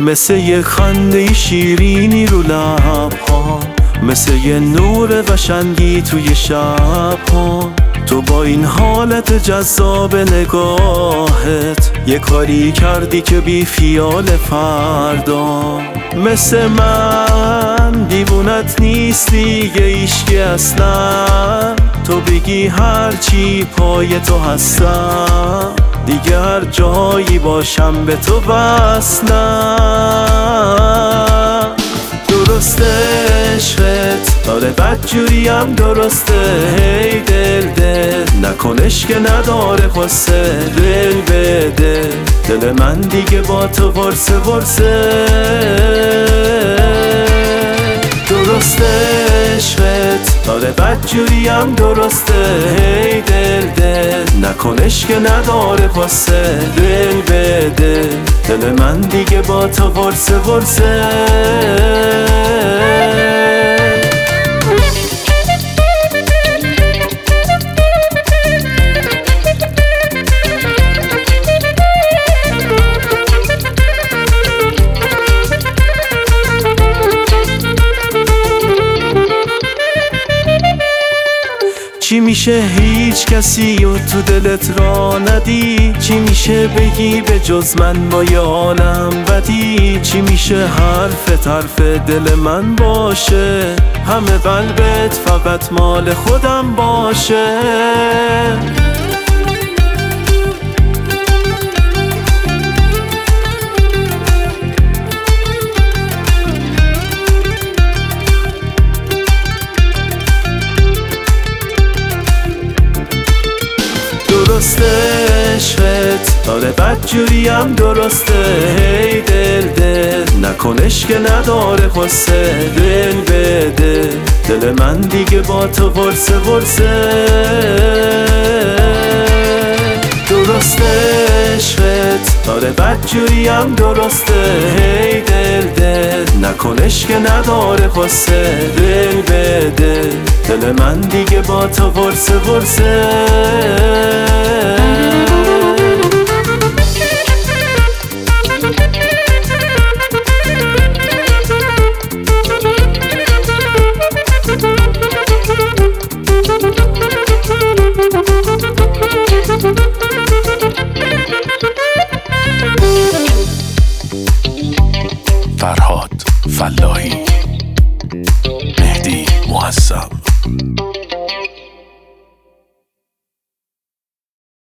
مثل یه خنده شیرینی رو لب‌ها، مثل یه نور قشنگی توی شب‌ها. تو با این حالت جذاب نگاهت یه کاری کردی که بی خیال فردا. مثل من دیوونت نیستی یه عشقی اصلا، تو بگی هرچی پای تو هستم، دیگه هر جایی باشم به تو وصلم. درسته عشقت داره بدجوریم، درسته هی دل نکنش که نداره خسته دل بده. دل من دیگه با تو ورسه ورسه. درسته عشقت داره بدجوریم، درسته هی دل نکنش که نداره خسته دل بده. دل من دیگه با تو ورسه ورسه. چی میشه هیچ کسی و تو دلت را ندی؟ چی میشه بگی به جز من با یه عالم بدی؟ چی میشه حرف دل من باشه، همه قلبت فقط مال خودم باشه؟ درسته عشقت داره بدجوریم، درسته هی دل نکنش که نداره خسته دل بده. دل من دیگه با تو ورسه ورسه. درسته عشقت داره بدجوریم، درسته هی دل نکنش که نداره خسته دل بده. دل من دیگه با تو ورسه ورسه. فرهاد فلاحی، مهدی معصب.